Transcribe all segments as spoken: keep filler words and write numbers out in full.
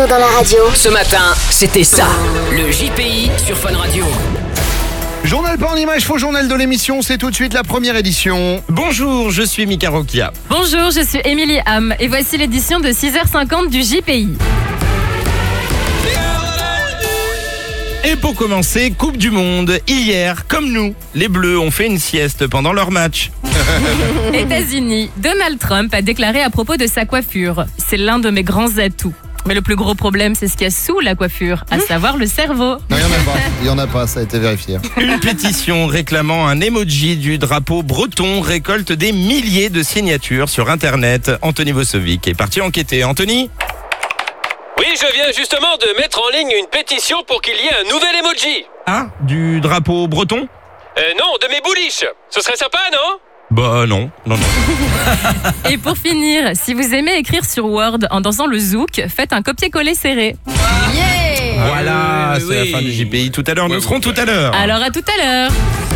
Bruno dans la radio. Ce matin, c'était ça, le J P I sur Fun Radio. Journal pas en image, faux journal de l'émission, c'est tout de suite la première édition. Bonjour, je suis Mika Rokia. Bonjour, je suis Émilie Ham et voici l'édition de six heures cinquante du J P I. Et pour commencer, Coupe du Monde. Hier, comme nous, les Bleus ont fait une sieste pendant leur match. États-Unis, Donald Trump a déclaré à propos de sa coiffure: c'est l'un de mes grands atouts. Mais le plus gros problème, c'est ce qu'il y a sous la coiffure, à savoir le cerveau. Non, il n'y en a pas, il n'y en a pas, ça a été vérifié. Une pétition réclamant un emoji du drapeau breton récolte des milliers de signatures sur Internet. Anthony Vosovic est parti enquêter. Anthony ? Oui, je viens justement de mettre en ligne une pétition pour qu'il y ait un nouvel emoji. Ah, du drapeau breton ? Euh, non, de mes bouliches. Ce serait sympa, non ? Bah non, non, non. Et pour finir, si vous aimez écrire sur Word en dansant le zouk, faites un copier-coller serré. Yeah Voilà, oui, c'est oui. la fin du J P I. Tout à l'heure, nous Oui, serons oui. tout à l'heure. Alors à tout à l'heure.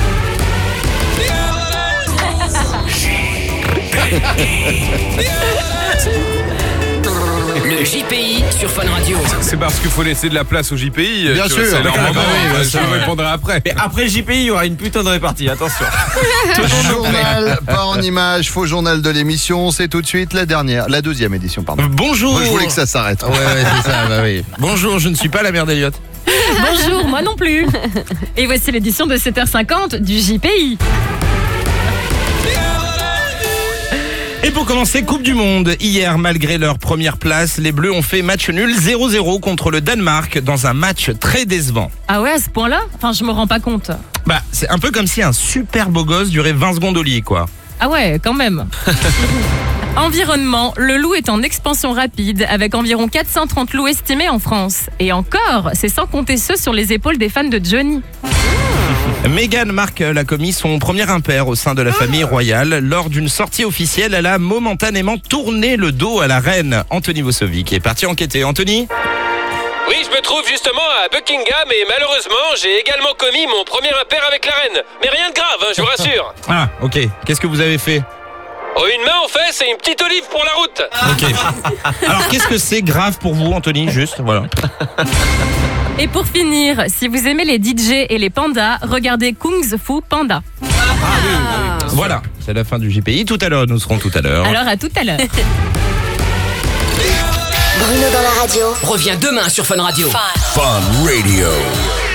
Le J P I sur Fun Radio. C'est parce qu'il faut laisser de la place au J P I. Bien tu sûr, vois, c'est leur bah, moment, bah oui, hein, bien je sûr. vous répondrai après. Mais après le J P I, il y aura une putain de répartie, attention. Journal pas en image, faux journal de l'émission, c'est tout de suite la dernière, la deuxième édition, pardon. Bonjour. Moi, je voulais que ça s'arrête. Ouais, ouais, c'est ça, bah oui. Bonjour, je ne suis pas la mère d'Eliott. Bonjour, moi non plus. Et voici l'édition de sept heures cinquante du J P I. Et pour commencer, Coupe du Monde. Hier, malgré leur première place, les Bleus ont fait match nul zéro zéro contre le Danemark dans un match très décevant. Ah ouais, à ce point-là? Enfin, je me rends pas compte. Bah, c'est un peu comme si un super beau gosse durait vingt secondes au lit, quoi. Ah ouais, quand même. Environnement, le loup est en expansion rapide avec environ quatre cent trente loups estimés en France. Et encore, c'est sans compter ceux sur les épaules des fans de Johnny. Meghan Markle a commis son premier impair au sein de la famille royale. Lors d'une sortie officielle, elle a momentanément tourné le dos à la reine. Anthony Vosovic est parti enquêter. Anthony ? Oui, je me trouve justement à Buckingham et malheureusement, j'ai également commis mon premier impair avec la reine. Mais rien de grave, hein, je vous rassure. Ah, ok. Qu'est-ce que vous avez fait ? Oh, une main en fesses et une petite olive pour la route. Ok. Alors, qu'est-ce que c'est grave pour vous, Anthony ? Juste, voilà. Et pour finir, si vous aimez les D J et les pandas, regardez Kung Fu Panda. Voilà, c'est la fin du J P I. Tout à l'heure, nous serons tout à l'heure. Alors à tout à l'heure. Bruno dans la radio. Reviens demain sur Fun Radio. Fun Radio.